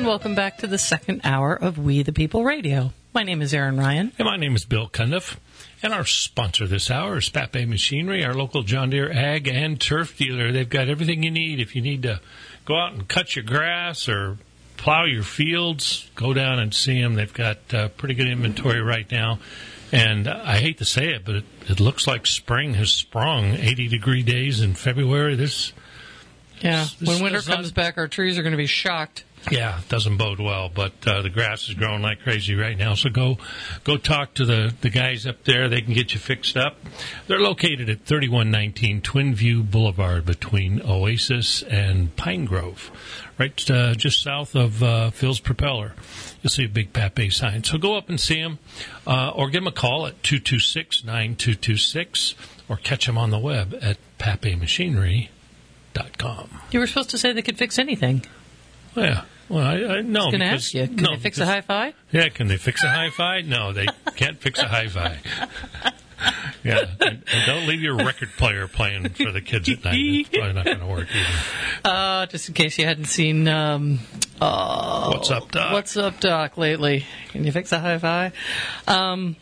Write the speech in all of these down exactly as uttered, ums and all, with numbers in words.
And welcome back to the second hour of We the People Radio. My name is Aaron Ryan. And my name is Bill Cundiff. And our sponsor this hour is Pape Machinery, our local John Deere ag and turf dealer. They've got everything you need. If you need to go out and cut your grass or plow your fields, go down and see them. They've got uh, pretty good inventory right now. And I hate to say it, but it, it looks like spring has sprung. eighty-degree days in February. This, yeah, this, when winter this comes not, back, our trees are going to be shocked. Yeah, it doesn't bode well, but uh, the grass is growing like crazy right now. So go go talk to the, the guys up there. They can get you fixed up. They're located at thirty-one nineteen Twin View Boulevard between Oasis and Pine Grove, right uh, just south of uh, Phil's Propeller. You'll see a big Pape sign. So go up and see them, uh, or give them a call at two two six, nine two two six, or catch them on the web at pape machinery dot com. You were supposed to say they could fix anything. Well, yeah. Well, I, I no. I was going to ask you, can no, they fix because, a hi-fi? Yeah, can they fix a hi-fi? No, they can't fix a hi-fi. Yeah, and, and don't leave your record player playing for the kids at night. It's probably not going to work either. Uh, just in case you hadn't seen um, uh, What's Up, Doc? What's Up, Doc, lately. Can you fix a hi-fi? Um,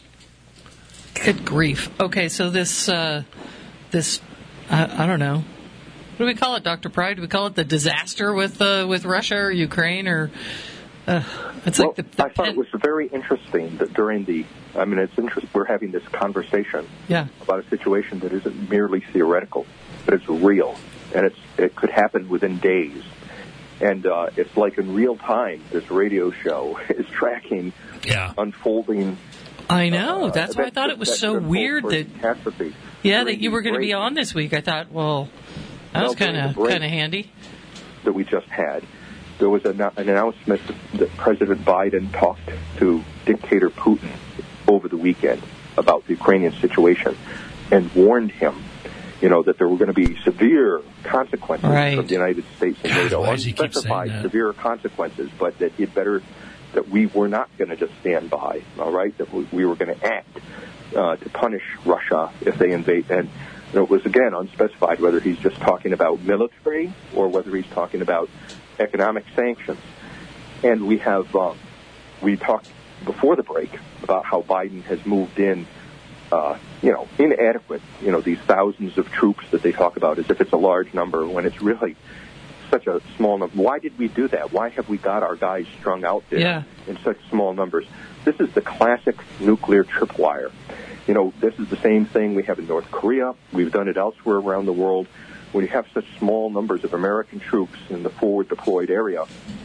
good grief. Okay, so this, uh, this I, I don't know. What do we call it, Doctor Pride? Do we call it the disaster with uh, with Russia or Ukraine? Or uh, it's well, like the, the I thought it was very interesting that during the, I mean, it's interesting we're having this conversation yeah. about a situation that isn't merely theoretical, but it's real, and it's it could happen within days. And uh, it's like in real time, this radio show is tracking yeah. unfolding. I know. Uh, That's why I thought it was so weird that, catastrophe. yeah, that you were going to be on this week. I thought, well, that was kind of kind of handy. That we just had, there was an, an announcement that President Biden talked to dictator Putin over the weekend about the Ukrainian situation and warned him, you know, that there were going to be severe consequences right. from the United States and God, NATO. why does he keep Unspecified saying that? severe consequences, but that he'd better, that we were not going to just stand by, all right, that we, we were going to act uh, to punish Russia if they invade. And you know, it was, again, unspecified whether he's just talking about military or whether he's talking about economic sanctions. And we have, uh, we talked before the break about how Biden has moved in, uh, you know, inadequate, you know, these thousands of troops that they talk about as if it's a large number when it's really such a small number. Why did we do that? Why have we got our guys strung out there yeah. in such small numbers? This is the classic nuclear tripwire. You know, this is the same thing we have in North Korea. We've done it elsewhere around the world. When you have such small numbers of American troops in the forward deployed area,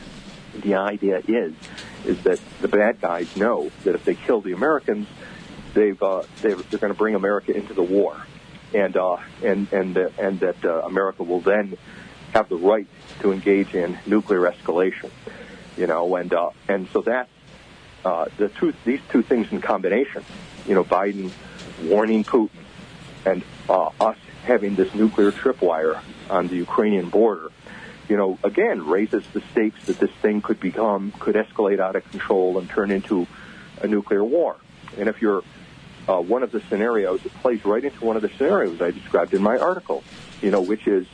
the idea is is that the bad guys know that if they kill the Americans, they've uh, they're, they're going to bring America into the war, and uh, and and uh, and that uh, America will then have the right to engage in nuclear escalation. You know, and uh, and so that's uh, the two these two things in combination. You know, Biden warning Putin and uh, us having this nuclear tripwire on the Ukrainian border, you know, again, raises the stakes that this thing could become, could escalate out of control and turn into a nuclear war. And if you're uh, one of the scenarios, it plays right into one of the scenarios I described in my article, you know, which is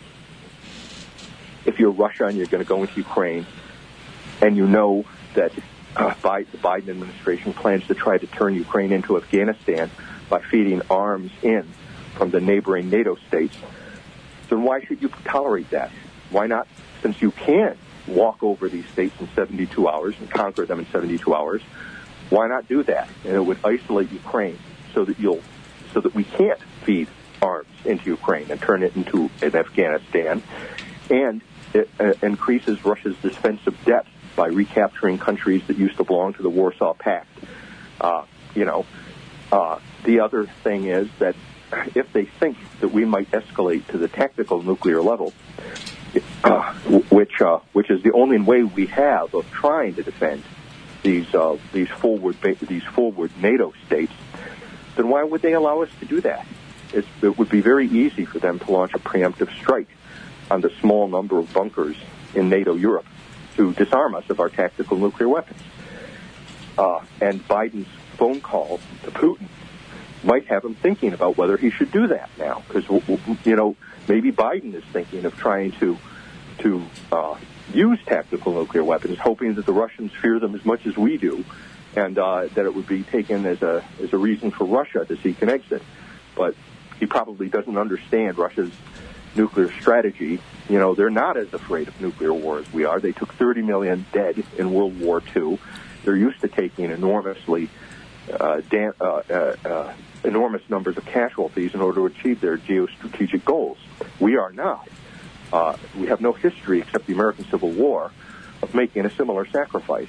if you're Russia and you're going to go into Ukraine and you know that Uh, by the Biden administration plans to try to turn Ukraine into Afghanistan by feeding arms in from the neighboring NATO states, then why should you tolerate that? Why not, since you can walk over these states in seventy-two hours and conquer them in seventy-two hours, why not do that? And it would isolate Ukraine so that you'll, so that we can't feed arms into Ukraine and turn it into an Afghanistan, and it uh, increases Russia's defensive debt by recapturing countries that used to belong to the Warsaw Pact. Uh, you know, uh, the other thing is that if they think that we might escalate to the tactical nuclear level, uh, which uh, which is the only way we have of trying to defend these uh, these forward these forward NATO states, then why would they allow us to do that? It's, it would be very easy for them to launch a preemptive strike on the small number of bunkers in NATO Europe to disarm us of our tactical nuclear weapons. Uh, and Biden's phone call to Putin might have him thinking about whether he should do that now. Because, you know, maybe Biden is thinking of trying to to uh, use tactical nuclear weapons, hoping that the Russians fear them as much as we do, and uh, that it would be taken as a as a reason for Russia to seek an exit. But he probably doesn't understand Russia's nuclear strategy. You know, they're not as afraid of nuclear war as we are. They took thirty million dead in World War Two. They're used to taking enormously uh, da- uh, uh, uh, enormous numbers of casualties in order to achieve their geostrategic goals. We are not. Uh, we have no history except the American Civil War of making a similar sacrifice.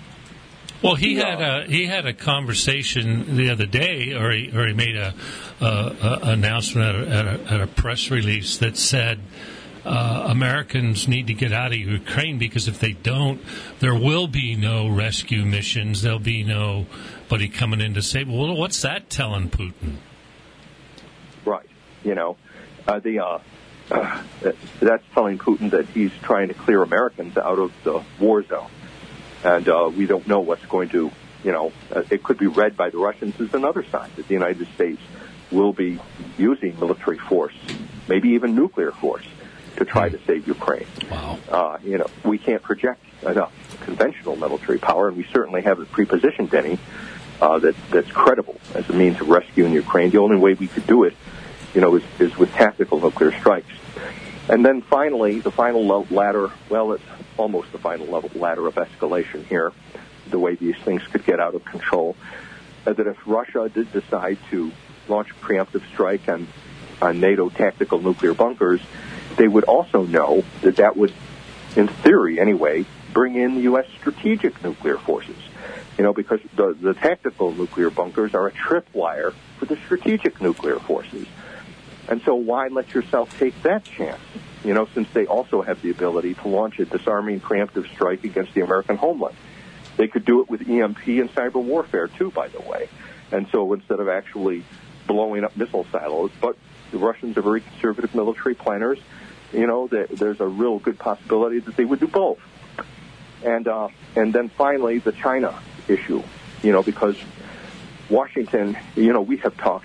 Well, he yeah. had a he had a conversation the other day, or he or he made a, a, a announcement at a, at, a, at a press release that said uh, Americans need to get out of Ukraine, because if they don't, there will be no rescue missions. There'll be nobody coming in to save. Well, what's that telling Putin? Right. You know, uh, the uh, uh, that's telling Putin that he's trying to clear Americans out of the war zone. And uh, we don't know what's going to, you know, uh, it could be read by the Russians as another sign that the United States will be using military force, maybe even nuclear force, to try to save Ukraine. Wow. Uh, you know, we can't project enough conventional military power, and we certainly haven't prepositioned any uh, that, that's credible as a means of rescuing Ukraine. The only way we could do it, you know, is, is with tactical nuclear strikes. And then finally, the final ladder, well, it's almost the final level ladder of escalation here, the way these things could get out of control, uh, that if Russia did decide to launch a preemptive strike on, on NATO tactical nuclear bunkers, they would also know that that would, in theory anyway, bring in U S strategic nuclear forces. You know, because the, the tactical nuclear bunkers are a tripwire for the strategic nuclear forces. And so why let yourself take that chance? You know, since they also have the ability to launch a disarming preemptive strike against the American homeland. They could do it with E M P and cyber warfare, too, by the way. And so instead of actually blowing up missile silos, but the Russians are very conservative military planners, you know, there's a real good possibility that they would do both. And, uh, and then finally, the China issue, you know, because Washington, you know, we have talked,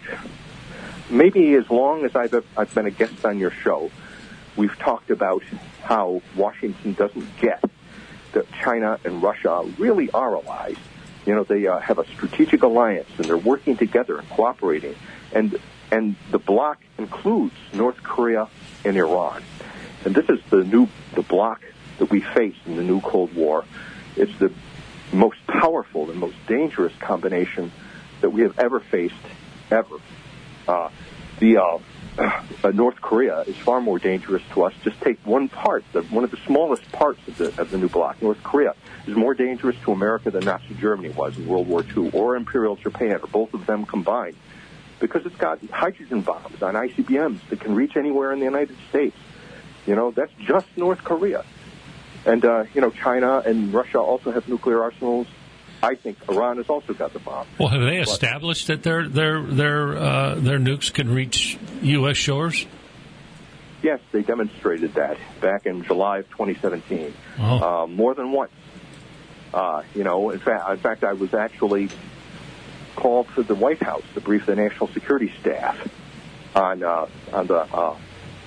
maybe as long as I've, I've been a guest on your show, we've talked about how Washington doesn't get that China and Russia really are allies. You know, they uh, have a strategic alliance, and they're working together and cooperating. And and the bloc includes North Korea and Iran. And this is the new the bloc that we face in the new Cold War. It's the most powerful and most dangerous combination that we have ever faced, ever. Uh, the uh, uh, North Korea is far more dangerous to us. Just take one part, the, one of the smallest parts of the of the new bloc. North Korea is more dangerous to America than Nazi Germany was in World War Two, or Imperial Japan, or both of them combined, because it's got hydrogen bombs on I C B Ms that can reach anywhere in the United States. You know, that's just North Korea. And, uh, you know, China and Russia also have nuclear arsenals. I think Iran has also got the bomb. Well, have they established that their their their uh, their nukes can reach U S shores? Yes, they demonstrated that back in July of twenty seventeen, oh. uh, more than once. Uh, you know, in fact, in fact, I was actually called to the White House to brief the national security staff on uh, on the uh,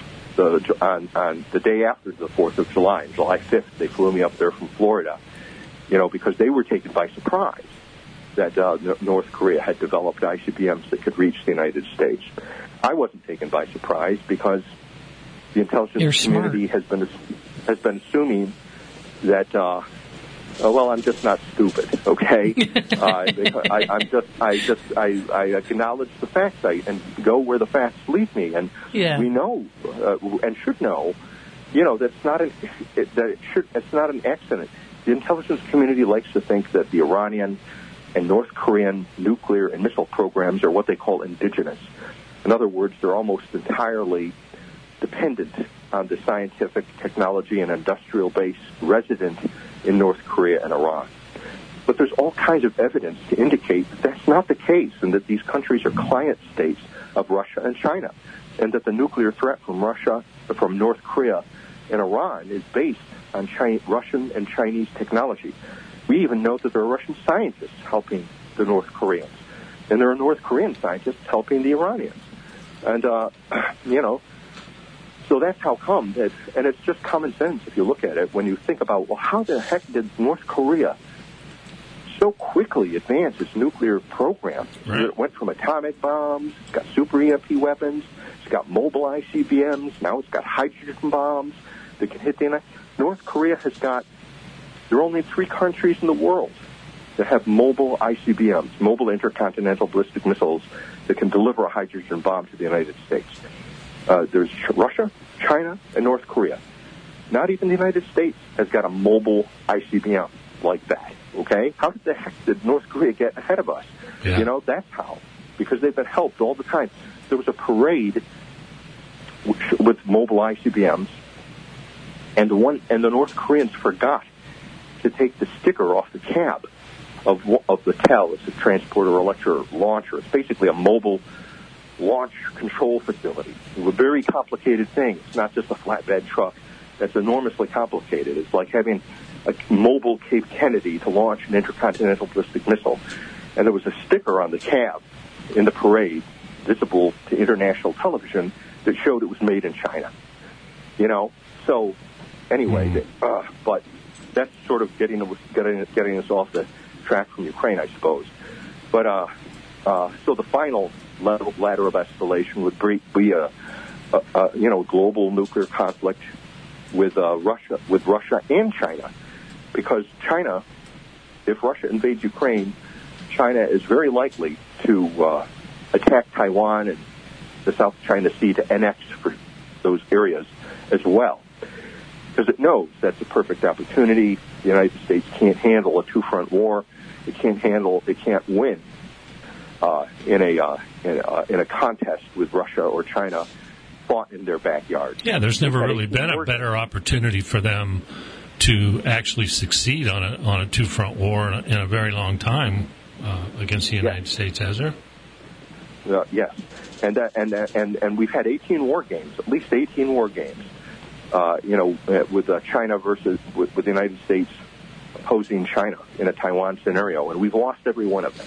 the on, on the day after the Fourth of July, July fifth. They flew me up there from Florida. You know, because they were taken by surprise that uh, North Korea had developed I C B Ms that could reach the United States. I wasn't taken by surprise because the intelligence You're community smart. has been has been assuming that. Uh, oh, well, I'm just not stupid, okay? uh, I, I'm just, I just, I, I acknowledge the facts I, and go where the facts lead me, and yeah. we know uh, and should know, you know, that's not an it, that it should, it's not an accident. The intelligence community likes to think that the Iranian and North Korean nuclear and missile programs are what they call indigenous. In other words, they're almost entirely dependent on the scientific, technology, and industrial base resident in North Korea and Iran. But there's all kinds of evidence to indicate that that's not the case, and that these countries are client states of Russia and China, and that the nuclear threat from Russia, from North Korea and Iran is based on China, Russian and Chinese technology. We even know that there are Russian scientists helping the North Koreans, and there are North Korean scientists helping the Iranians. And, uh, you know, so that's how come that, and it's just common sense if you look at it when you think about, well, how the heck did North Korea so quickly advance its nuclear program? Right. It went from atomic bombs, it's got super E M P weapons, it's got mobile I C B Ms, now it's got hydrogen bombs that can hit the United States. North Korea has got, there are only three countries in the world that have mobile I C B Ms, mobile intercontinental ballistic missiles that can deliver a hydrogen bomb to the United States. Uh, there's Russia, China, and North Korea. Not even the United States has got a mobile I C B M like that, okay? How did the heck did North Korea get ahead of us? Yeah. You know, that's how. Because they've been helped all the time. There was a parade with mobile I C B Ms, and the one and the North Koreans forgot to take the sticker off the cab of of the T E L. It's a transporter electro launcher. It's basically a mobile launch control facility. It's a very complicated thing. It's not just a flatbed truck. That's enormously complicated. It's like having a mobile Cape Kennedy to launch an intercontinental ballistic missile. And there was a sticker on the cab in the parade, visible to international television, that showed it was made in China. You know, so anyway, mm. uh, but that's sort of getting getting getting us off the track from Ukraine, I suppose. But uh, uh, so the final level, ladder of escalation would be a, a, a you know global nuclear conflict with uh, Russia, with Russia and China, because China, if Russia invades Ukraine, China is very likely to uh, attack Taiwan and the South China Sea to annex for those areas as well, because it knows that's a perfect opportunity. The United States can't handle a two-front war. It can't handle. It can't win uh, in a uh, in, uh, in a contest with Russia or China fought in their backyard. Yeah, there's never really been a better opportunity for them to actually succeed on a on a two-front war in a, in a very long time uh, against the United yes. States, has there? Uh, yes, and uh, and uh, and and we've had eighteen war games, at least eighteen war games. Uh, you know, with uh, China versus with, with the United States opposing China in a Taiwan scenario, and we've lost every one of them.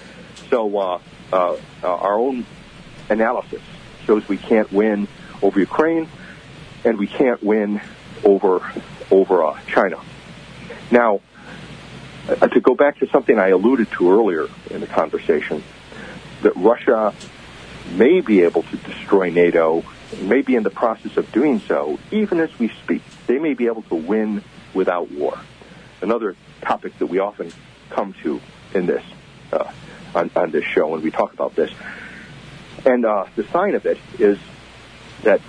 So uh, uh, uh, our own analysis shows we can't win over Ukraine, and we can't win over over uh, China. Now, uh, to go back to something I alluded to earlier in the conversation, that Russia may be able to destroy NATO, may be in the process of doing so, even as we speak. They may be able to win without war. Another topic that we often come to in this uh, on, on this show when we talk about this. And uh, the sign of it is that,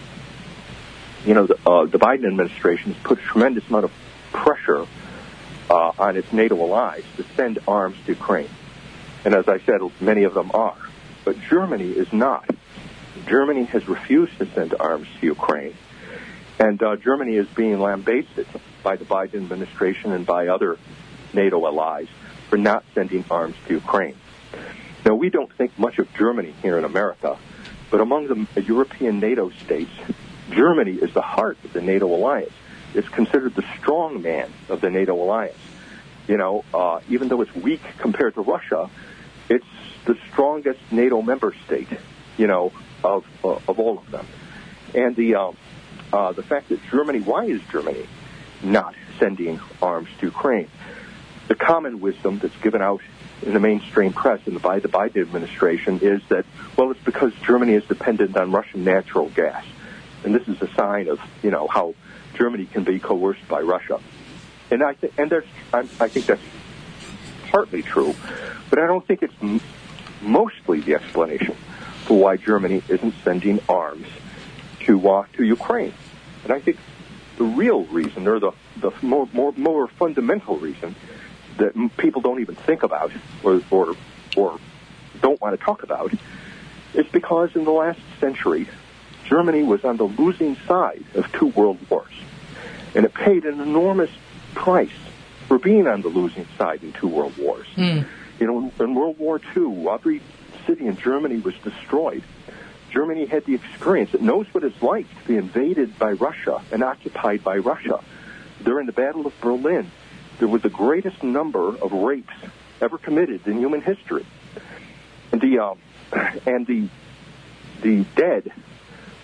you know, the, uh, the Biden administration has put a tremendous amount of pressure uh, on its NATO allies to send arms to Ukraine. And as I said, many of them are. But Germany is not. Germany has refused to send arms to Ukraine. And uh, Germany is being lambasted by the Biden administration and by other NATO allies for not sending arms to Ukraine. Now, we don't think much of Germany here in America, but among the European NATO states, Germany is the heart of the NATO alliance. It's considered the strong man of the NATO alliance. You know, uh, even though it's weak compared to Russia, it's the strongest NATO member state, you know, of uh, of all of them. And the uh, uh, the fact that Germany, why is Germany not sending arms to Ukraine? The common wisdom that's given out in the mainstream press and by the Biden administration is that, well, it's because Germany is dependent on Russian natural gas. And this is a sign of, you know, how Germany can be coerced by Russia. And I, th- and there's, I, I think that's partly true, but I don't think it's m- mostly the explanation for why Germany isn't sending arms to uh, to Ukraine. And I think the real reason, or the, the more, more more fundamental reason that m- people don't even think about or, or or don't want to talk about is because in the last century, Germany was on the losing side of two world wars. And it paid an enormous price for being on the losing side in two world wars. Mm. You know, in World War Two, every city in Germany was destroyed. Germany had the experience. It knows what it's like to be invaded by Russia and occupied by Russia. During the Battle of Berlin, there were the greatest number of rapes ever committed in human history. And the, uh, and the, the dead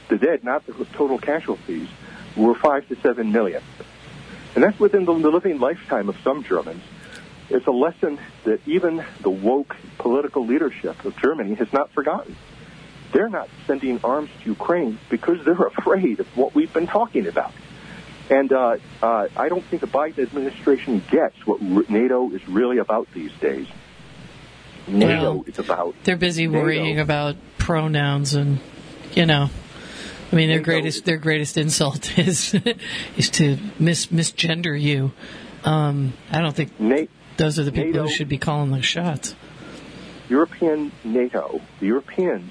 the dead, not the total casualties, were five to seven million. And that's within the living lifetime of some Germans. It's a lesson that even the woke political leadership of Germany has not forgotten. They're not sending arms to Ukraine because they're afraid of what we've been talking about. And uh, uh, I don't think the Biden administration gets what NATO is really about these days. NATO well, is about... They're busy NATO. worrying about pronouns and, you know... I mean, their NATO. greatest their greatest insult is is to mis misgender you. Um, I don't think Na- those are the people NATO, who should be calling the shots. European NATO, the Europeans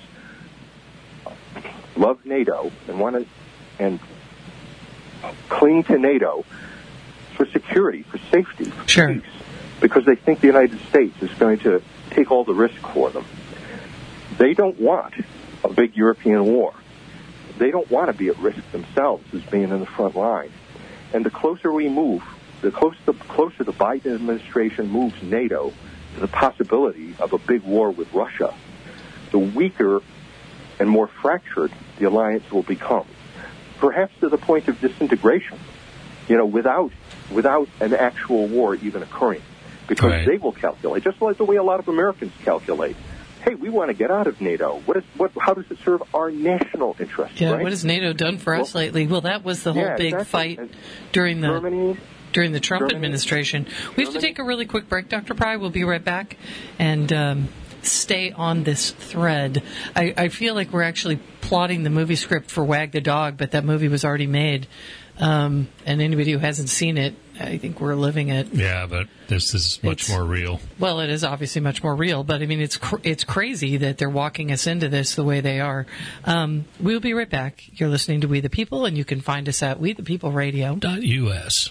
love NATO and want to and cling to NATO for security, for safety, for Sure. peace, because they think the United States is going to take all the risk for them. They don't want a big European war. They don't want to be at risk themselves as being in the front line. And the closer we move, the closer the, closer the Biden administration moves NATO to the possibility of a big war with Russia, the weaker and more fractured the alliance will become, perhaps to the point of disintegration, you know, without without an actual war even occurring, because right. they will calculate, just like the way a lot of Americans calculate. Hey, we want to get out of NATO. What is what? How does it serve our national interests? Yeah, right? what has NATO done for us Well, lately? Well, that was the whole yeah, big exactly. fight And during the Germany, during the Trump Germany, administration. We have to Germany. take a really quick break, Doctor Pry. We'll be right back and um, stay on this thread. I, I feel like we're actually plotting the movie script for Wag the Dog, but that movie was already made. Um, and anybody who hasn't seen it, I think we're living it. Yeah, but this is much It's- more real. Well, it is obviously much more real, but I mean, it's cr- it's crazy that they're walking us into this the way they are. Um, we'll be right back. You're listening to We the People, and you can find us at we the people radio dot U S.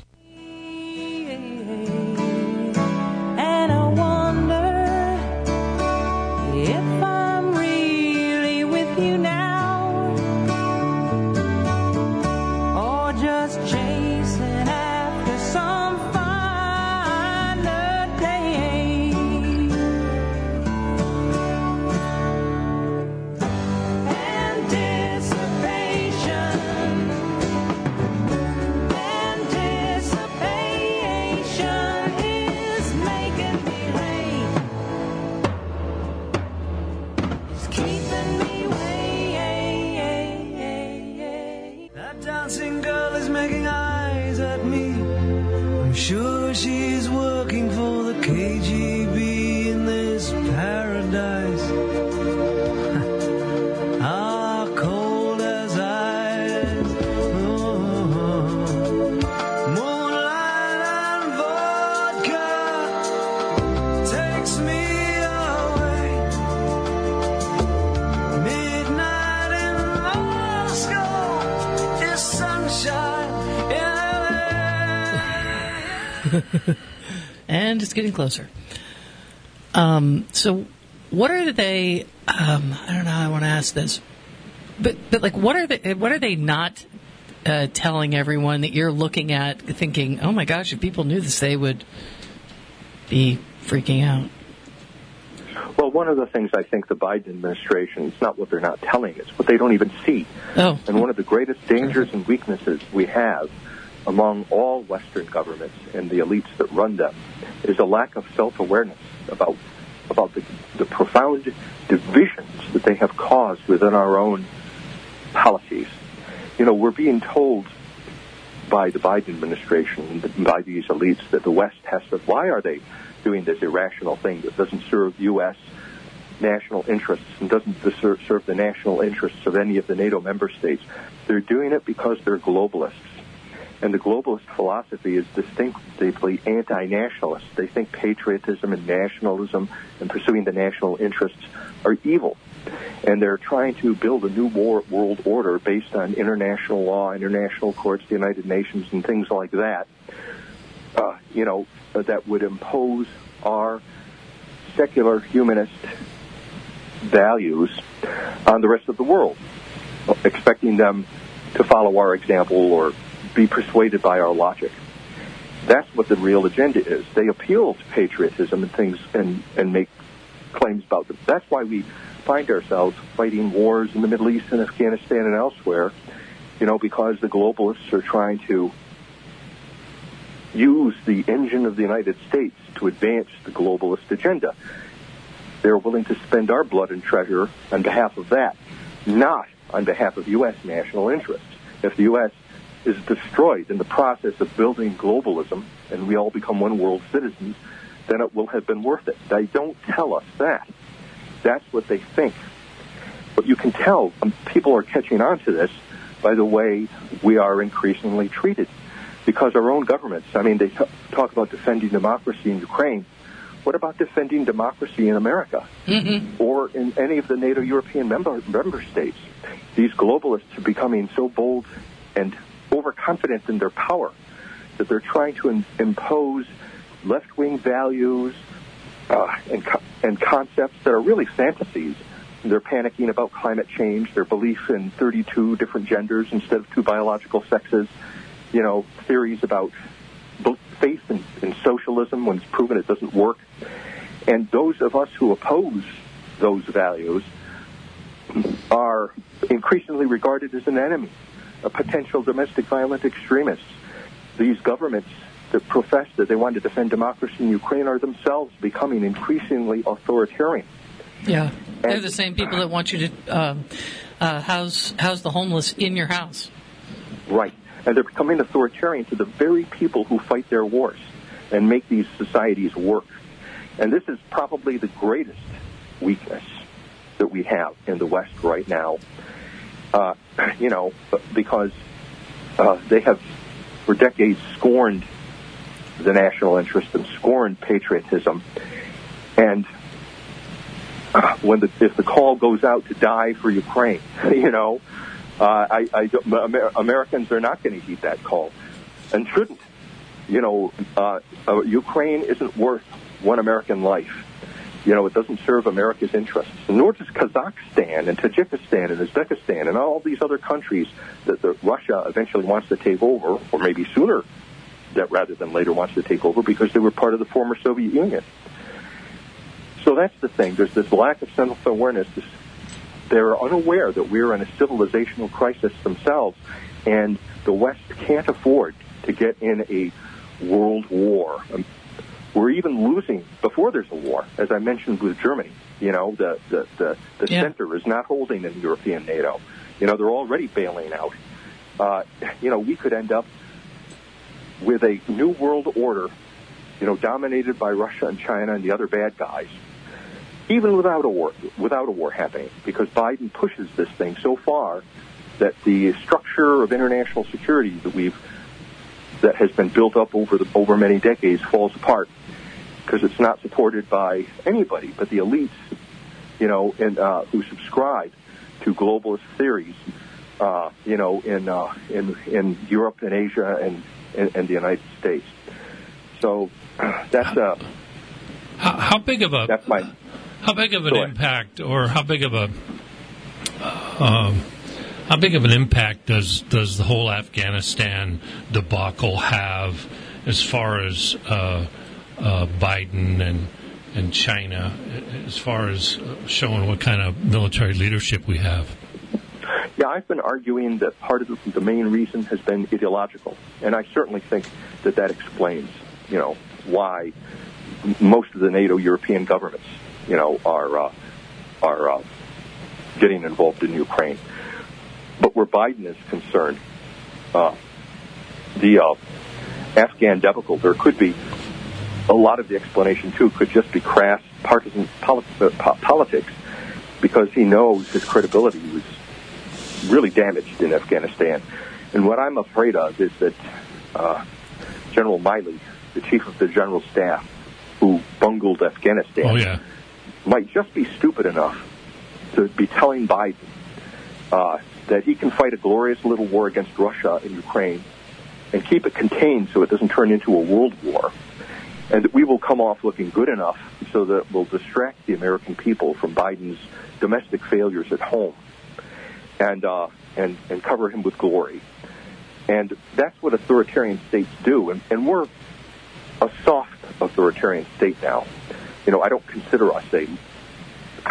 And I wonder if I'm really with you now, or just chasing after some finer day. Anticipation, anticipation is making me late. It's keeping me waiting. That dancing girl is making eyes at me. I'm sure she's working for the K G B in this paradise. Ah, cold as ice. Oh, moonlight and vodka takes me away. Midnight in Moscow is sunshine in L A. And it's getting closer. Um, so, what are they? Um, I don't know how I want to ask this, but but like, what are they? What are they not uh, telling everyone that you're looking at, thinking, "Oh my gosh, if people knew this, they would be freaking out." Well, one of the things I think the Biden administration, it's not what they're not telling, it's what they don't even see. Oh, And one of the greatest dangers and weaknesses we have among all Western governments and the elites that run them is a lack of self-awareness about about the, the profound divisions that they have caused within our own policies. You know, we're being told by the Biden administration, by these elites, that the West has to, why are they doing this irrational thing that doesn't serve U S national interests and doesn't serve, serve the national interests of any of the NATO member states? They're doing it because they're globalists. And the globalist philosophy is distinctively anti-nationalist. They think patriotism and nationalism and pursuing the national interests are evil. And they're trying to build a new war, world order based on international law, international courts, the United Nations, and things like that, uh, you know, that would impose our secular humanist values on the rest of the world, expecting them to follow our example or be persuaded by our logic. That's what the real agenda is. They appeal to patriotism and things and, and make claims about them. That's why we find ourselves fighting wars in the Middle East and Afghanistan and elsewhere, you know, because the globalists are trying to use the engine of the United States to advance the globalist agenda. They're willing to spend our blood and treasure on behalf of that, not on behalf of U S national interests. If the U S is destroyed in the process of building globalism and we all become one world citizens, then it will have been worth it. They don't tell us that. That's what they think. But you can tell um, people are catching on to this by the way we are increasingly treated. Because our own governments, I mean, they t- talk about defending democracy in Ukraine. What about defending democracy in America Mm-hmm. or in any of the NATO European member, member states? These globalists are becoming so bold and overconfident in their power that they're trying to in- impose left-wing values uh, and, co- and concepts that are really fantasies. They're panicking about climate change, their belief in thirty-two different genders instead of two biological sexes, you know, theories about faith in, in socialism when it's proven it doesn't work. And those of us who oppose those values are increasingly regarded as an enemy, a potential domestic violent extremist. These governments that profess that they want to defend democracy in Ukraine are themselves becoming increasingly authoritarian. Yeah, they're the same people that want you to um, uh, house house the homeless in your house. Right. And they're becoming authoritarian to the very people who fight their wars and make these societies work. And this is probably the greatest weakness that we have in the West right now, uh, you know, because uh, they have for decades scorned the national interest and scorned patriotism. And uh, when the, if the call goes out to die for Ukraine, you know, Uh, I, I don't, Amer- Americans are not going to heed that call, and shouldn't. You know, uh, uh, Ukraine isn't worth one American life. You know, it doesn't serve America's interests. And nor does Kazakhstan and Tajikistan and Uzbekistan and all these other countries that the, Russia eventually wants to take over, or maybe sooner, that rather than later wants to take over because they were part of the former Soviet Union. So that's the thing. There's this lack of self-awareness, this they're unaware that we're in a civilizational crisis themselves, and the West can't afford to get in a world war. Um, we're even losing before there's a war, as I mentioned with Germany. You know, the the the, the Yeah. center is not holding in European NATO. You know, they're already bailing out. Uh, you know, we could end up with a new world order, you know, dominated by Russia and China and the other bad guys, even without a war, without a war happening, because Biden pushes this thing so far that the structure of international security that we've that has been built up over the over many decades falls apart because it's not supported by anybody but the elites, you know, and uh, who subscribe to globalist theories, uh, you know, in uh, in in Europe and Asia and, and and the United States. So that's uh, How, how big of a that's my. how big of an Go ahead. impact, or how big of a um, how big of an impact does does the whole Afghanistan debacle have as far as uh, uh, Biden and and China, as far as showing what kind of military leadership we have? Yeah, I've been arguing that part of the, the main reason has been ideological, and I certainly think that that explains, you know, why m- most of the NATO European governments, you know, are uh, are uh, getting involved in Ukraine. But where Biden is concerned, uh, the uh, Afghan debacle, there could be a lot of the explanation too could just be crass partisan poli- uh, po- politics, because he knows his credibility was really damaged in Afghanistan. And what I'm afraid of is that uh, General Miley, the chief of the general staff, who bungled Afghanistan, Oh yeah, might just be stupid enough to be telling Biden uh, that he can fight a glorious little war against Russia in Ukraine and keep it contained so it doesn't turn into a world war, and that we will come off looking good enough so that we'll distract the American people from Biden's domestic failures at home and uh, and and cover him with glory. And that's what authoritarian states do, and, and we're a soft authoritarian state now. You know, I don't consider us a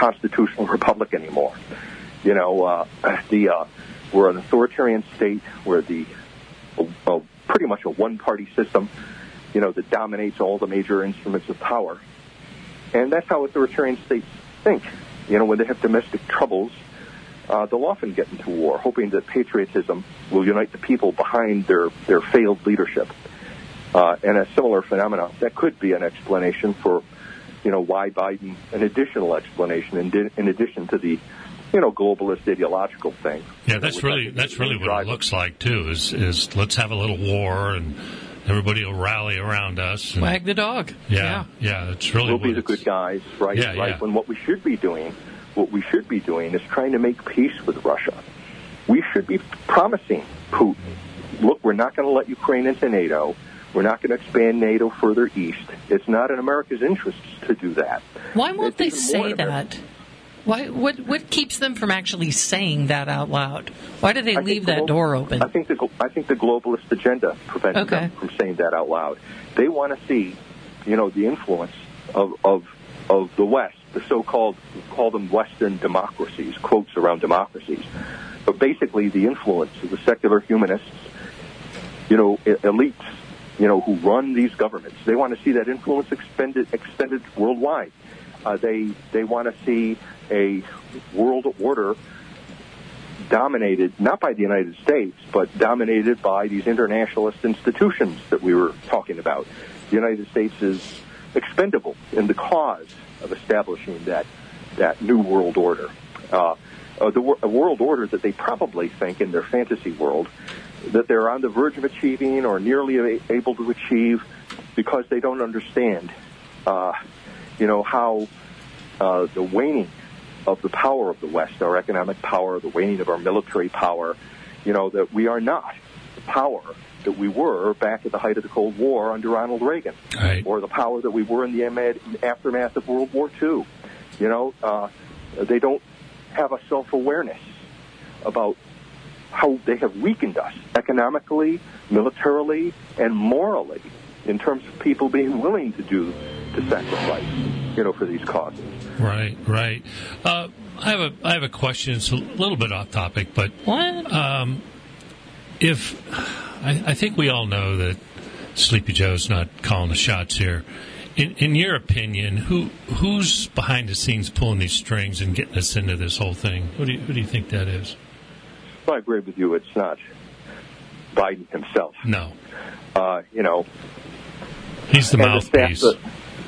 constitutional republic anymore. You know, uh, the uh, we're an authoritarian state where the uh, pretty much a one-party system, you know, that dominates all the major instruments of power. And that's how authoritarian states think. You know, when they have domestic troubles, uh, they'll often get into war, hoping that patriotism will unite the people behind their, their failed leadership. Uh, and a similar phenomenon, that could be an explanation for, you know, why Biden, an additional explanation in, di- in addition to the, you know, globalist ideological thing. Yeah, that's Which really that's really what it looks like too. Is is let's have a little war and everybody will rally around us. And, Wag the dog. yeah, yeah, it's really We'll what be the it's- good guys, right? Yeah, right. yeah. When what we should be doing, what we should be doing is trying to make peace with Russia. We should be promising Putin, look, we're not going to let Ukraine into NATO. We're not going to expand NATO further east. It's not in America's interests to do that. Why won't It's they even more say in America- that? Why? What? What keeps them from actually saying that out loud? Why do they I think leave the that glo- door open? I think the I think the globalist agenda prevents Okay. them from saying that out loud. They want to see, you know, the influence of of of the West, the so-called call them Western democracies, quotes around democracies, but basically the influence of the secular humanists, you know, e- elites, you know, who run these governments. They want to see that influence expended extended worldwide. Uh, they they want to see a world order dominated not by the United States, but dominated by these internationalist institutions that we were talking about. The United States is expendable in the cause of establishing that that new world order. Uh, uh, the wor- a world order that they probably think in their fantasy world that they're on the verge of achieving or nearly a- able to achieve because they don't understand, uh, you know, how uh, the waning of the power of the West, our economic power, the waning of our military power, you know, that we are not the power that we were back at the height of the Cold War under Ronald Reagan, Right. or the power that we were in the ama- aftermath of World War Two. You know, uh, they don't have a self-awareness about how they have weakened us economically, militarily, and morally in terms of people being willing to do, to sacrifice, you know, for these causes. Right, right. Uh, I have a I have a question. It's a little bit off topic, but What? um, if I, I think we all know that Sleepy Joe's not calling the shots here. In, in your opinion, who who's behind the scenes pulling these strings and getting us into this whole thing? Who do you, who do you think that is? Well, I agree with you. It's not Biden himself. No, Uh, you know, he's the and the staff mouthpiece. that,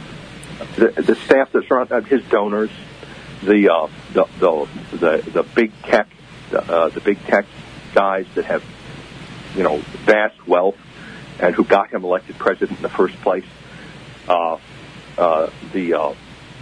the, the staff that's around uh, his donors, the uh, the, the the the big tech, the, uh, the big tech guys that have, you know, vast wealth and who got him elected president in the first place. Uh, uh, the uh,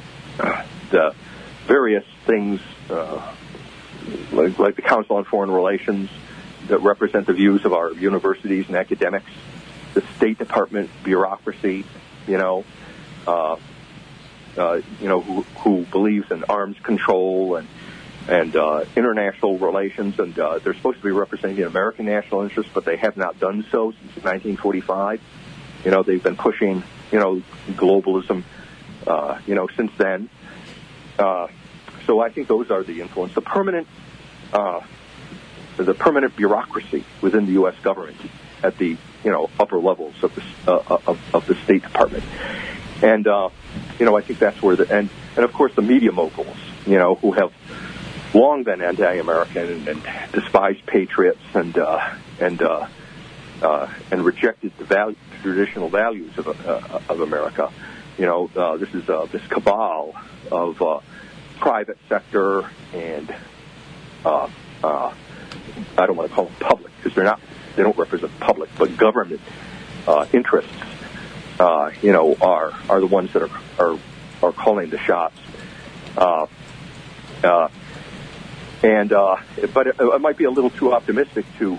the various things uh, like, like the Council on Foreign Relations that represent the views of our universities and academics, the State Department bureaucracy, you know, uh, uh, you know, who, who believes in arms control and and uh, international relations, and uh, they're supposed to be representing American national interests, but they have not done so since nineteen forty-five. You know, they've been pushing, you know, globalism, uh, you know, since then. Uh, so I think those are the influence. The permanent, uh, the permanent bureaucracy within the U S government at the, you know, upper levels of the uh, of, of the State Department, and uh, you know, I think that's where the and and of course the media moguls, you know, who have long been anti-American and, and despised patriots and uh, and uh, uh, and rejected the value, traditional values of uh, of America. You know, uh, this is uh, this cabal of uh, private sector and uh, uh, I don't want to call them public because they're not, they don't represent public, but government uh, interests. Uh, you know, are are the ones that are are, are calling the shots. Uh, uh, and uh, but it, it might be a little too optimistic to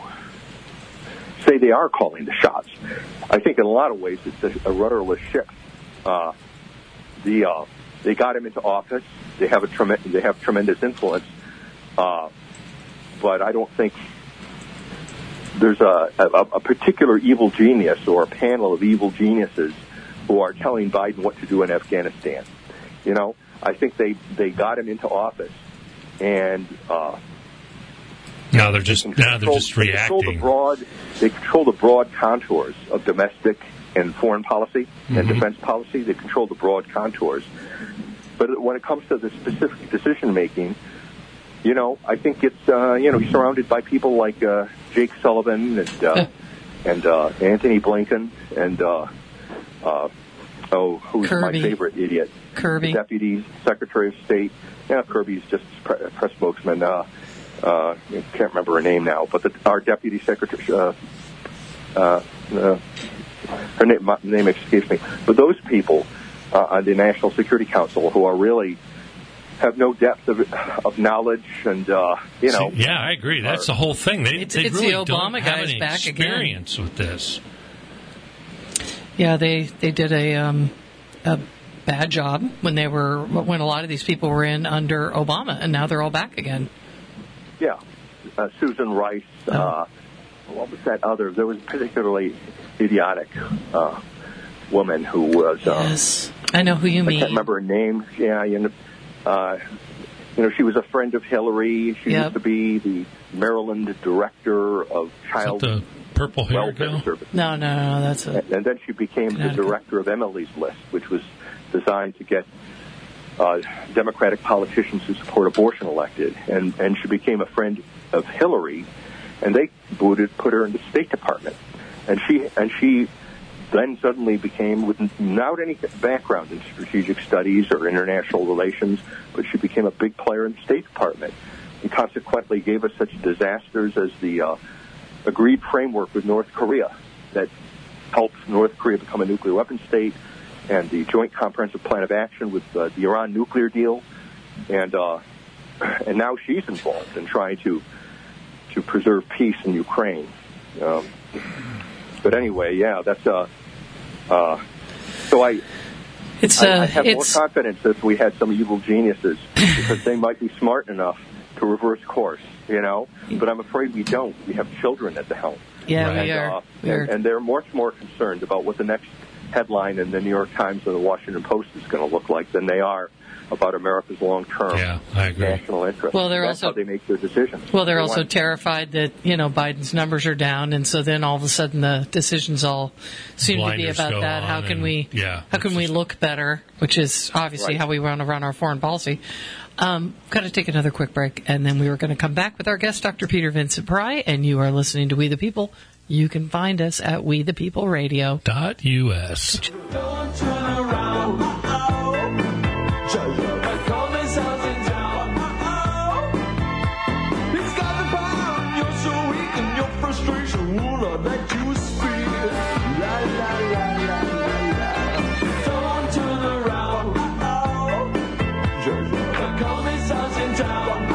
say they are calling the shots. I think in a lot of ways it's a, a rudderless ship. Uh, the uh, they got him into office. They have a trem- they have tremendous influence, uh, but I don't think there's a, a, a particular evil genius or a panel of evil geniuses who are telling Biden what to do in Afghanistan. You know, I think they, they got him into office, and uh, now they're just they now they're control- just they control the reacting. broad they control the broad contours of domestic and foreign policy and Mhm. defense policy. They control the broad contours. But when it comes to the specific decision making, you know, I think it's uh, you know he's surrounded by people like uh, Jake Sullivan and uh, and uh, Anthony Blinken and uh, uh, oh, who's Kirby. my favorite idiot? Kirby. The Deputy Secretary of State. Yeah, Kirby's just pre- press spokesman. Uh, uh, I can't remember her name now, but the, our Deputy Secretary. Uh, uh, uh, her name, my name escapes me. But those people uh, on the National Security Council who are really have no depth of, of knowledge, and uh, you know. See, yeah, I agree. That's are- the whole thing. They, It's- they it's really the don't Obama have guys any back again. experience with this. Yeah, they they did a um, a bad job when they were when a lot of these people were in under Obama, and now they're all back again. Yeah, uh, Susan Rice. Uh, what was that other? There was a particularly idiotic uh, woman who was. Uh, Yes, I know who you I mean. can't remember her name. Yeah, you know, uh, you know, she was a friend of Hillary. She Yep. used to be the Maryland director of Is that child the purple hair welfare girl? services. No, no, no, that's a And then she became the Connecticut. director of Emily's List, which was designed to get uh, Democratic politicians who support abortion elected. And, and she became a friend of Hillary, and they booted, put her in the State Department. And she and she then suddenly became, without any background in strategic studies or international relations, but she became a big player in the State Department, and consequently gave us such disasters as the uh, agreed framework with North Korea that helped North Korea become a nuclear weapon state, and the Joint Comprehensive Plan of Action with uh, the Iran nuclear deal, and uh, and now she's involved in trying to to preserve peace in Ukraine. Um, but anyway, yeah, that's uh, uh, so I. it's uh, I, I have it's more confidence if we had some evil geniuses because they might be smart enough to reverse course, you know. But I'm afraid we don't. We have children at the helm. yeah, Right. we And, are. uh, we are. and, and they're much more concerned about what the next headline in the New York Times or the Washington Post is going to look like than they are about America's long-term Yeah, I agree. national interest. Well, they're That's also- how they make their decisions. Well, they're They also want- terrified that you know Biden's numbers are down, and so then all of a sudden the decisions all seem to be Blinders about go that. How on can and- we? yeah, How can it's we just- look better? Which is obviously Right. how we want to run our foreign policy. Um, got to take another quick break, and then we were going to come back with our guest, Doctor Peter Vincent Pry, and you are listening to We the People. You can find us at We the People Radio. Dot U.S. Don't turn around. Oh, oh. Come and something down. Oh, it's got the power. You're so weak and your frustration will not let you speak. La la la la la la. Don't turn around. Oh, come and something down.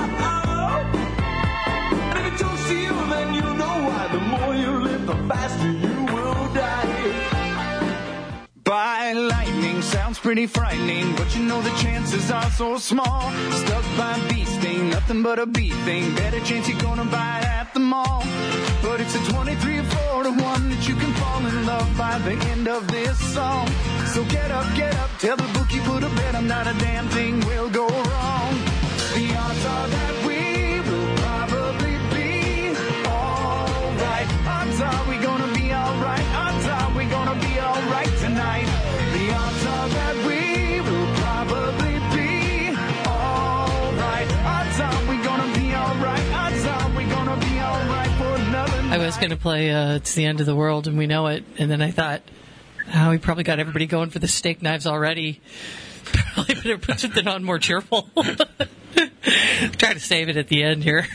Oh, and if it talks to you, then you know why. The more you live, the faster you will die. By lightning sounds pretty frightening, but you know the chances are so small. Stuck by bee sting, nothing but a bee thing. Better chance you're gonna bite at the mall. But it's a twenty-three or four to one that you can fall in love by the end of this song. So get up, get up, tell the bookie put a bet, I'm not a damn thing will go wrong. The odds are that we will probably be alright. Odds are we gonna be alright. Odds are we gonna be alright tonight. The odds are that we will probably be alright. Odds are we gonna be alright. Odds are we gonna be alright for another night. I was going to play uh, It's the End of the World and We Know It, and then I thought, oh, we probably got everybody going for the steak knives already. Probably better put something on more cheerful. Try to save it at the end here.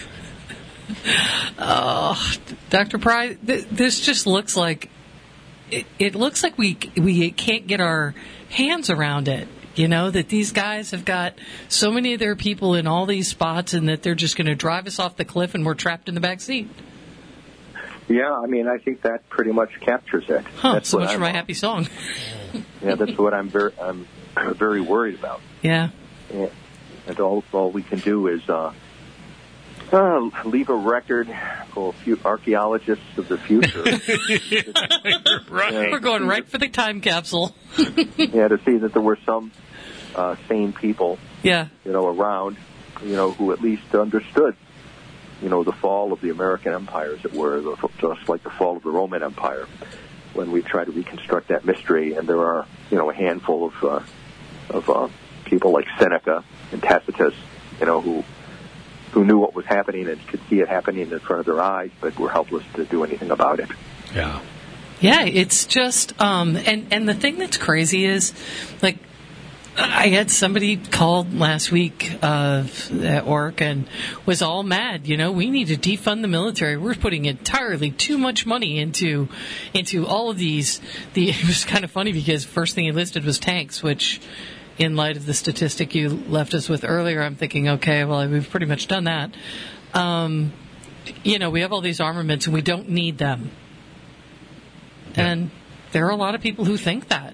Oh, Doctor Pry, th- this just looks like it, it looks like we we can't get our hands around it. You know, that these guys have got so many of their people in all these spots, and that they're just going to drive us off the cliff, and we're trapped in the back seat. Yeah, I mean, I think that pretty much captures it. Huh? That's So what much for I'm, my uh, happy song. Yeah, that's what I'm very, I'm very worried about. Yeah. Yeah. And all, all we can do is uh, uh, leave a record for a few archaeologists of the future. Right. We're going right for the time capsule. Yeah, to see that there were some uh, sane people, Yeah. you know, around, you know, who at least understood, you know, the fall of the American Empire, as it were, the, just like the fall of the Roman Empire, when we try to reconstruct that mystery. And there are, you know, a handful of uh, of uh, people like Seneca and Tacitus, you know, who who knew what was happening and could see it happening in front of their eyes, but were helpless to do anything about it. Yeah. Yeah, it's just, um, and, and the thing that's crazy is, like, I had somebody called last week uh, at work and was all mad. You know, we need to defund the military. We're putting entirely too much money into into all of these. The, it was kind of funny because first thing he listed was tanks, which, in light of the statistic you left us with earlier, I'm thinking, okay, well, we've pretty much done that. Um, you know, we have all these armaments and we don't need them. Yeah. And there are a lot of people who think that.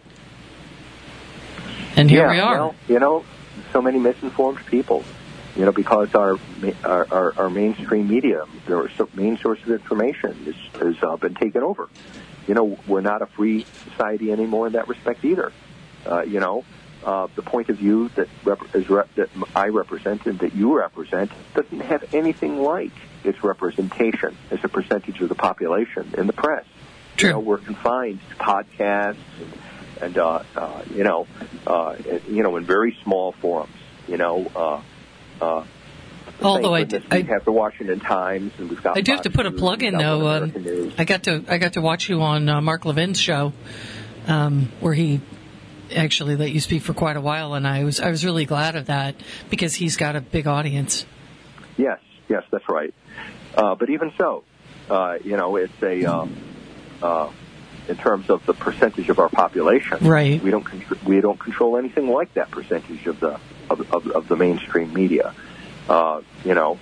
And here yeah, we are. Well, you know, so many misinformed people. You know, because our our, our, our mainstream media, their main source of information, is, has uh, been taken over. You know, we're not a free society anymore in that respect either. Uh, you know, uh, the point of view that rep- is rep- that I represent and that you represent doesn't have anything like its representation as a percentage of the population in the press. True. You know, we're confined to podcasts and, and uh, uh, you know, uh, you know, in very small forums. You know, uh, uh, although I, goodness, did, I we have the Washington Times, and we've got. I do have to put a Fox plug News, in we've got though. One Um, American News. I got to I got to watch you on uh, Mark Levin's show, um, where he actually let you speak for quite a while, and I was I was really glad of that because he's got a big audience. Yes, yes, that's right. Uh, but even so, uh, you know, it's a. Um, uh, in terms of the percentage of our population, Right. we don't contr- we don't control anything like that percentage of the of, of, of the mainstream media, uh, you know,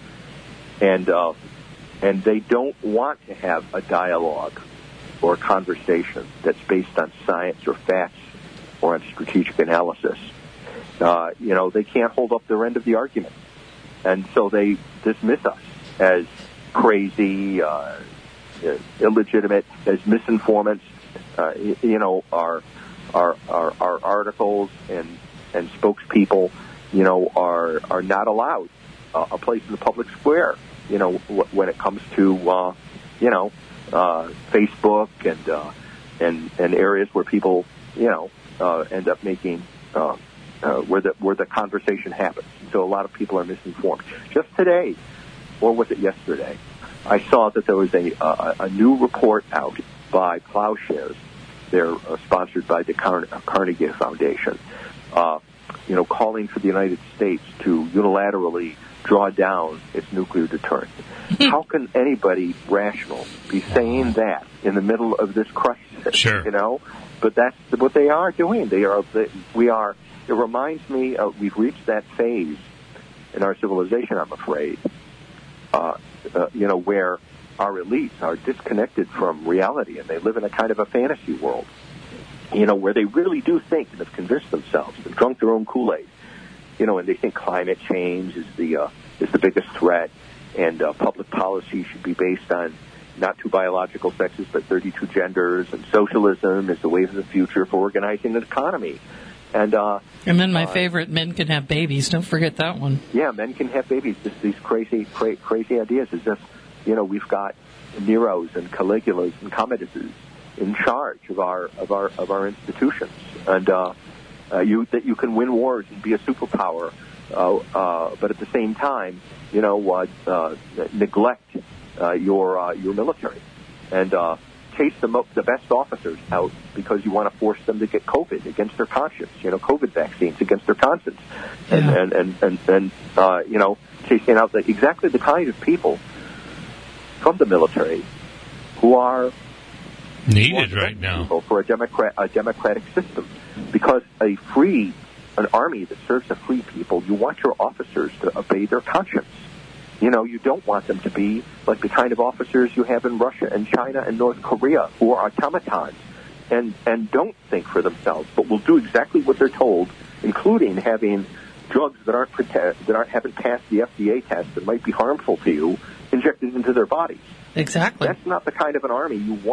and uh, and they don't want to have a dialogue or a conversation that's based on science or facts or on strategic analysis. Uh, you know, they can't hold up their end of the argument, and so they dismiss us as crazy, uh, illegitimate, as misinformants. Uh, you, you know, our, our our our articles and and spokespeople, you know, are are not allowed uh, a place in the public square. You know, w- when it comes to uh, you know uh, Facebook and uh, and and areas where people you know uh, end up making uh, uh, where the where the conversation happens. So a lot of people are misinformed. Just today, or was it yesterday? I saw that there was a a, a new report out by Plowshares. They're uh, sponsored by the Car- Carnegie Foundation, uh, you know, calling for the United States to unilaterally draw down its nuclear deterrent. How can anybody rational be saying that in the middle of this crisis? Sure. You know, but that's what they are doing. They are. They, we are. It reminds me of we've reached that phase in our civilization, I'm afraid. Uh, uh, you know, where our elites are disconnected from reality and they live in a kind of a fantasy world, you know, where they really do think and have convinced themselves and drunk their own Kool-Aid, you know, and they think climate change is the uh, is the biggest threat, and uh, public policy should be based on not two biological sexes but thirty-two genders, and socialism is the way of the future for organizing an economy. And uh, And then my uh, favorite, men can have babies. Don't forget that one. yeah, men can have babies. Just these crazy, cra- crazy ideas. As if, you know, we've got Neros and Caligulas and Commoduses in charge of our of our of our institutions, and uh, uh, you that you can win wars and be a superpower, uh, uh, but at the same time, you know, uh, uh, neglect uh, your uh, your military and uh, chase the, mo- the best officers out because you want to force them to get COVID against their conscience. You know, COVID vaccines against their conscience, and Yeah. and and and, and uh, you know, chasing out the, exactly the kind of people from the military who are Needed right now. people for a democrat a democratic system, because a free an army that serves a free people, you want your officers to obey their conscience. You know, you don't want them to be like the kind of officers you have in Russia and China and North Korea, who are automatons and and don't think for themselves, but will do exactly what they're told, including having drugs that aren't prote- that aren't haven't passed the F D A test that might be harmful to you injected into their bodies. Exactly. That's not the kind of an army you want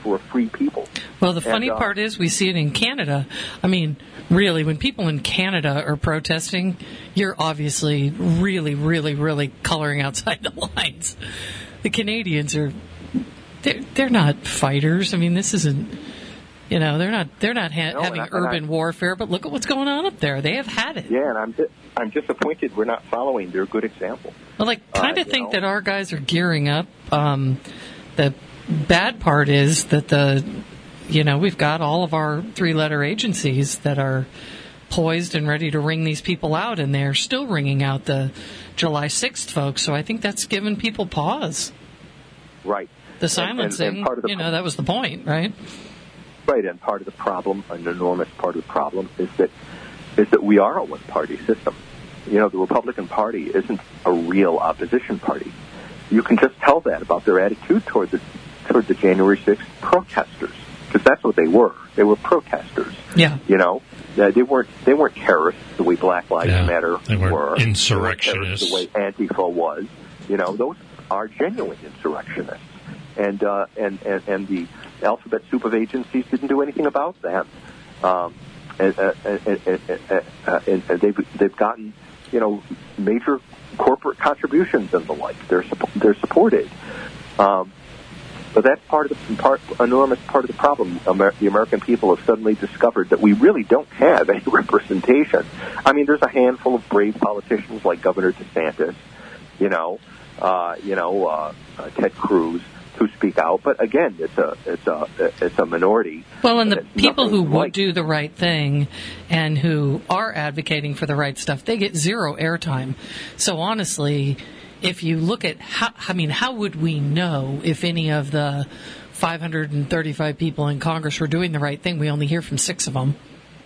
for a free people. Well, the funny And, uh, part is we see it in Canada. I mean, really, when people in Canada are protesting, you're obviously really, really, really coloring outside the lines. The Canadians are, they're, they're not fighters. I mean, this isn't, you know, they're not, they're not ha- No, having and I- and urban I- warfare, but look at what's going on up there. They have had it. Yeah, and I'm di- I'm disappointed we're not following their good example. Well, like, kind Uh, of you think know. that our guys are gearing up. Um, the bad part is that the, you know, we've got all of our three-letter agencies that are poised and ready to ring these people out, and they're still ringing out the July sixth folks. So I think that's given people pause. Right. The And- and- silencing, and part of the you know, that was the point, right? Right, and part of the problem, an enormous part of the problem, is that is that we are a one-party system. You know, the Republican Party isn't a real opposition party. You can just tell that about their attitude toward the toward the January sixth protesters, because that's what they were. They were protesters. Yeah. You know, Uh, they weren't they weren't terrorists the way Black Lives Yeah, Matter they weren't were. insurrectionists. They weren't terrorists the way Antifa was. You know, those are genuine insurrectionists. And uh, and, and and the alphabet soup of agencies didn't do anything about that. Um, and, uh, and, and, and, uh, and, and they've they've gotten, you know, major corporate contributions and the like. They're supp- they're supported. Um, but that's part of the part, enormous part of the problem. Amer- the American people have suddenly discovered that we really don't have any representation. I mean, there's a handful of brave politicians like Governor DeSantis, you know, uh, you know, uh, uh, Ted Cruz, who speak out. But again, it's a it's a it's a minority. Well, and the It's people who nothing would like- do the right thing and who are advocating for the right stuff, they get zero airtime. So honestly, if you look at how, I mean, how would we know if any of the five hundred thirty-five people in Congress were doing the right thing? We only hear from six of them.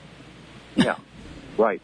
Yeah, right.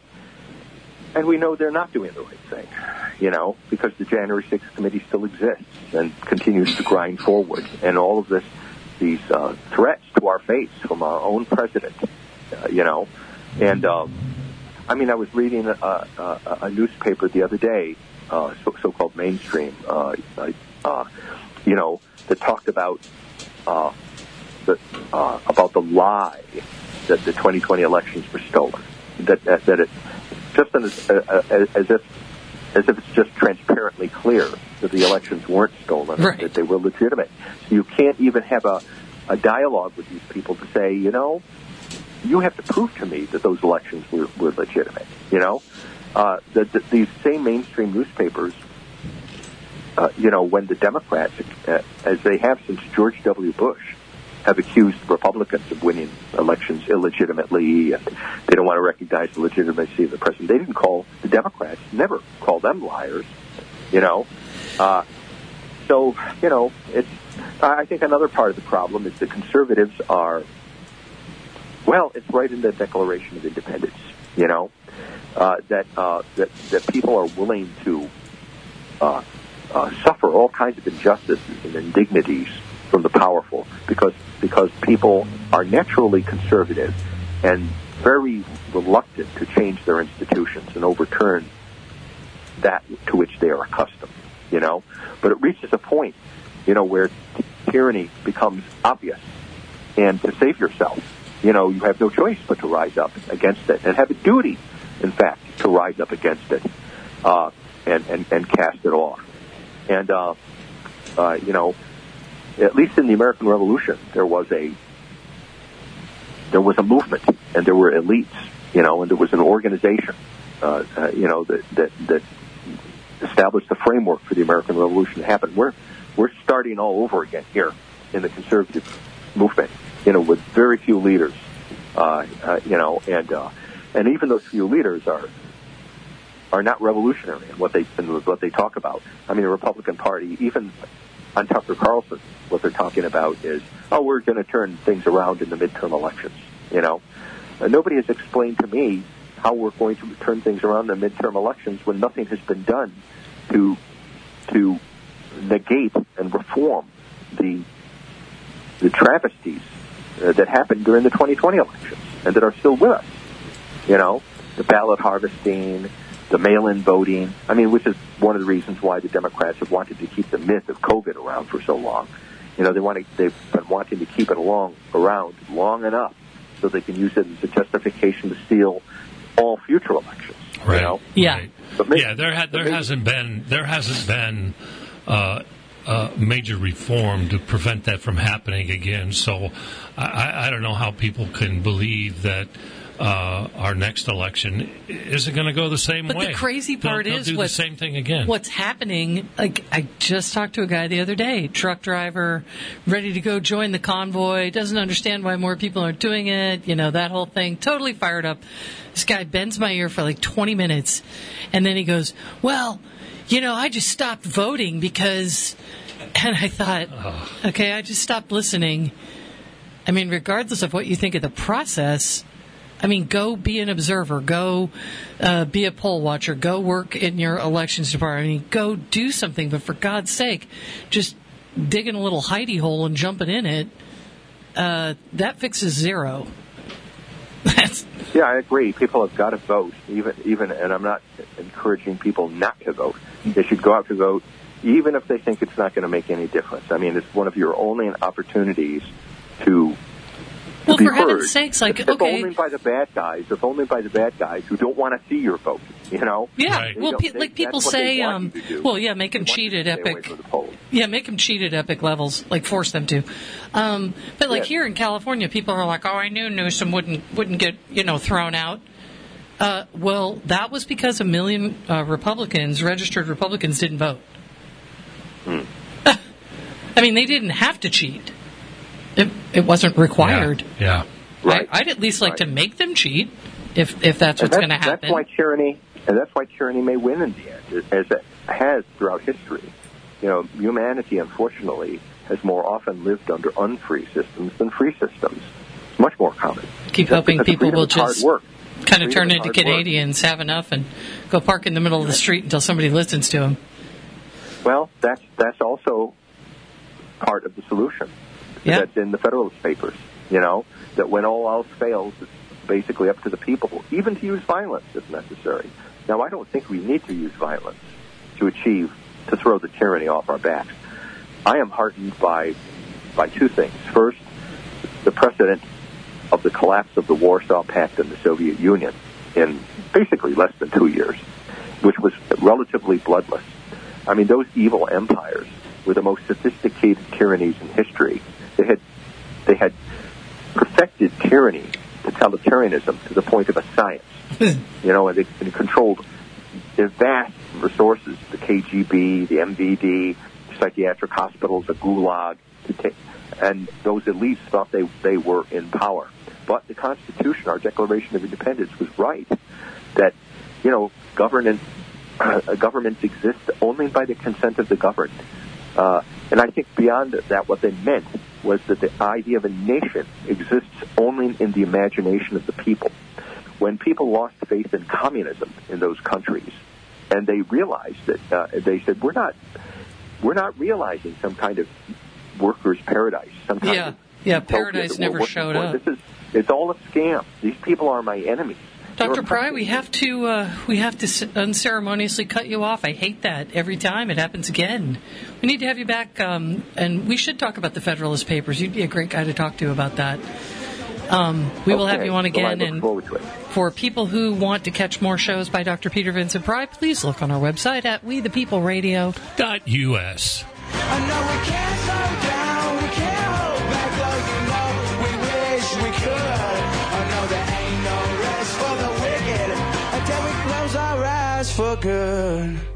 And we know they're not doing the right thing, you know, because the January sixth committee still exists and continues to grind forward. And all of this, these uh, threats to our face from our own president, uh, you know. And, um, I mean, I was reading a, a, a newspaper the other day, uh, so, so-called mainstream, uh, uh, you know, that talked about uh, the, uh, about the lie that the twenty twenty elections were stolen. That that, that it just as, uh, as, as if as if it's just transparently clear that the elections weren't stolen, Right. that they were legitimate. So you can't even have a, a dialogue with these people to say, you know, you have to prove to me that those elections were, were legitimate. You know, uh, the, the, these same mainstream newspapers, uh, you know, when the Democrats, uh, as they have since George W. Bush, have accused Republicans of winning elections illegitimately, and they don't want to recognize the legitimacy of the president. They didn't call the Democrats, never call them liars, you know. Uh, so, you know, it's. I think another part of the problem is the conservatives are. Well, it's right in the Declaration of Independence, you know, uh, that uh, that that people are willing to uh, uh, suffer all kinds of injustices and indignities from the powerful, because because people are naturally conservative and very reluctant to change their institutions and overturn that to which they are accustomed, you know. But it reaches a point, you know, where tyranny becomes obvious, and to save yourself, you know, you have no choice but to rise up against it, and have a duty, in fact, to rise up against it, uh, and, and and cast it off. And uh, uh, you know, at least in the American Revolution, there was a there was a movement, and there were elites, you know, and there was an organization, uh, uh, you know, that, that that established the framework for the American Revolution to happen. We're we're starting all over again here in the conservative movement, you know, with very few leaders, uh, uh, you know, and uh, and even those few leaders are are not revolutionary in what they in what they talk about. I mean, the Republican Party, even on Tucker Carlson, what they're talking about is, oh, we're going to turn things around in the midterm elections. You know, and nobody has explained to me how we're going to turn things around in the midterm elections when nothing has been done to to negate and reform the the travesties uh, that happened during the twenty twenty elections and that are still with us. You know, the ballot harvesting, the mail-in voting. I mean, which is one of the reasons why the Democrats have wanted to keep the myth of COVID around for so long. You know, they want to, they've been wanting to keep it along around long enough so they can use it as a justification to steal all future elections. Right. You know? Yeah. Right. But maybe, yeah, there ha- there maybe, hasn't been there hasn't been uh, uh, major reform to prevent that from happening again. So I, I, I don't know how people can believe that uh, our next election isn't going to go the same But way. the crazy They'll- part they'll is do the what's- same thing again. What's happening, like, I just talked to a guy the other day, truck driver, ready to go join the convoy, doesn't understand why more people aren't doing it, you know, that whole thing, totally fired up. This guy bends my ear for like twenty minutes, and then he goes, well, you know, I just stopped voting because, and I thought, okay, I just stopped listening. I mean, regardless of what you think of the process, I mean, go be an observer. Go uh, be a poll watcher. Go work in your elections department. I mean, go do something. But for God's sake, just digging a little hidey hole and jumping in it, uh, that fixes zero. That's Yeah, I agree. People have got to vote, even even, and I'm not encouraging people not to vote. They should go out to vote, even if they think it's not going to make any difference. I mean, it's one of your only opportunities to. to well, be for heard. heaven's sakes, like, if okay. only by the bad guys, if only by the bad guys who don't want to see your vote. You know. Yeah, Right. well, They pe- don't- like they- people that's what they say, want um, you to do. well, yeah, make They them want cheat you at to stay away epic. from the polls. Yeah, make them cheat at epic levels, like force them to. Um, but like Yeah. here in California, people are like, "Oh, I knew Newsom wouldn't wouldn't get you know thrown out." Uh, well, that was because a million uh, Republicans, registered Republicans, didn't vote. Hmm. I mean, they didn't have to cheat. It it wasn't required. Yeah. Right. I, I'd at least like Right. to make them cheat if if that's And what's going to happen. That's why tyranny, and that's why tyranny may win in the end, as it has throughout history. You know, humanity, unfortunately, has more often lived under unfree systems than free systems. It's much more common. Keep That's hoping because people freedom will is hard just work. kind of Freedom turn is into hard work. Canadians, have enough, and go park in the middle of the street until somebody listens to them. Well, that's that's also part of the solution. Yeah. That's in the Federalist Papers. You know, that when all else fails, it's basically up to the people, even to use violence if necessary. Now, I don't think we need to use violence to achieve, to throw the tyranny off our backs. I am heartened by by two things. First, the precedent of the collapse of the Warsaw Pact and the Soviet Union in basically less than two years, which was relatively bloodless. I mean, those evil empires were the most sophisticated tyrannies in history. They had they had perfected tyranny, totalitarianism, to the point of a science. You know, and they, and they controlled their vast resources, the K G B, the M V D, psychiatric hospitals, the Gulag, to take, and those elites thought they, they were in power. But the Constitution, our Declaration of Independence, was right that, you know, governance, uh, governments exist only by the consent of the governed. Uh, and I think beyond that, what they meant was that the idea of a nation exists only in the imagination of the people. When people lost faith in communism in those countries, and they realized that, uh, they said, we're not, we're not realizing some kind of workers' paradise, some kind Yeah, of yeah, utopia paradise that we're never working showed for. up. This is, it's all a scam. These people are my enemies. Doctor They're Pry, we oppressing have to uh, we have to s- unceremoniously cut you off. I hate that every time it happens again. We need to have you back, um, and we should talk about the Federalist Papers. You'd be a great guy to talk to about that. Um, we will have Okay, you on well, I again, look and forward to it. for people who want to catch more shows by Doctor Peter Vincent Pry, please look on our website at We the People Radio. Dot U S. I know we can't slow down, we can't hold back, though you know we wish we could. I know there ain't no rest for the wicked until we close our eyes for good.